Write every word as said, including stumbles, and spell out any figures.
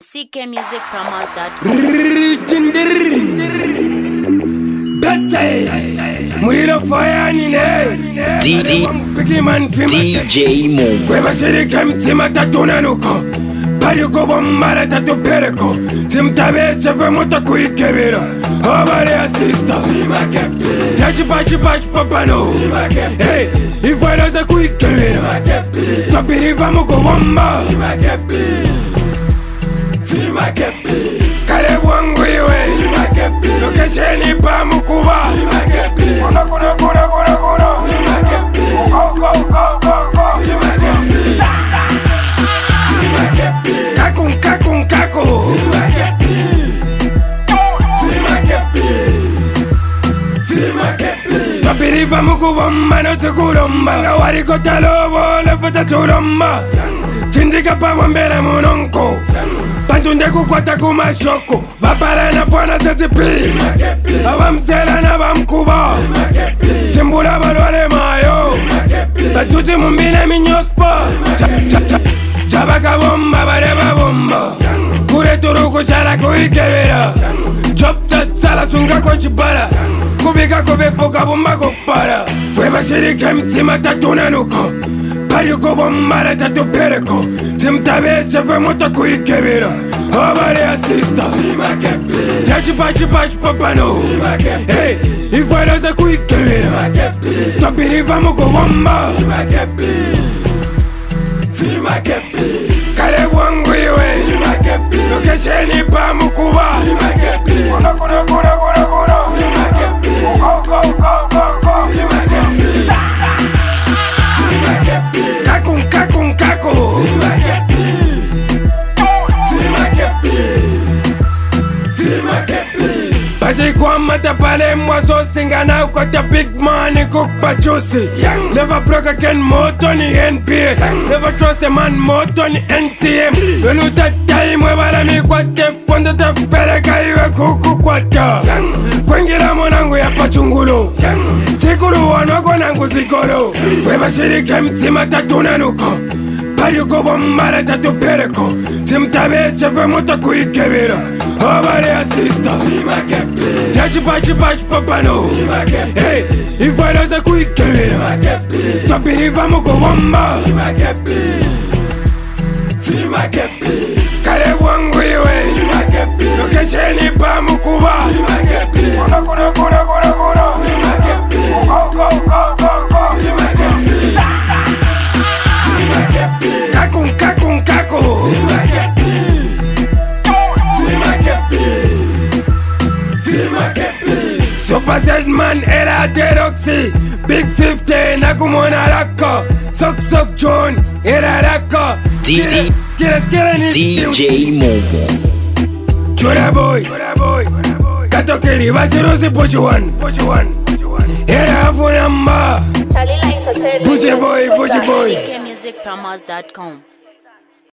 C K music promos dot com. Murilo fire nine D D D J Mo Kweba shirika mtima tatuna nuko Pariuko bombara tatu pereko Simtabe sefe muta kuikebira Habari asista Yachi pachi pachi papano Hey, ifara za kuikebira Tapiriva muko bomba Kale wangu iwe Lokesheni pa mukuba Kuna kuna kuna kuna kuna Go go go go go Kakun kakun kako Tapiriva mukuba mano tukuromba Ngawari kota lobo lefata turomba Chindika pa wambere munonko Pantunde kukwata kumashoko Bapala na pwana setipi Awamsela na bamkuba Timbula balwale mayo Batuti mumbine minyospa Chabaka bomba bareba bomba Kure turuku chala kuikebera Chop chat sala sunga kwa chibala Kubika kubepoka bomba kupara Kweba shirika mtima tatuna nuko Pariuko bombara tatu pereko Simtabe sefe muta kuikebira Habari asista Yachi pachi pachi papano Hey, ifara za kuikebira Tapiriva muko bomba Kale wangu iwe Lokesheni pa mukuba Kuna kuna kuna kuna kuna Go go go go go Kakun kakun kako Pachi kwa mata pale mwazo singana ukota big money cook pachusi Never broke again moto ni N P A Never trust a man moto ni N T M Wenu tatai mwebala mi kwa tef Pondo tef peleka iwe kuku kwa ta Kwengira monangu ya pachungulo Chikulu wanoko nangu zikolo Weba shirika mtima tatuna nuko Pariuko bombara tatu pereko Simtabe sefe muta kuikebira Habari asista Yachi pachi pachi papano Hey, ifara za kuikebira Tapiriva muko bomba Kale wangu iwe Lokesheni pa mukuba Kuna kuna kuna kuna kuna Go go go go go Kakun kakun kako Super Sedman era Deroxy Big fifty nakumona rako Sok sok John era rako D D Skira skira ni D J Momo Chora boy Kato kiri basirosi pochuan Era afu namba Chalila Entertainment. Puche boy, puche boy C K music promos dot com.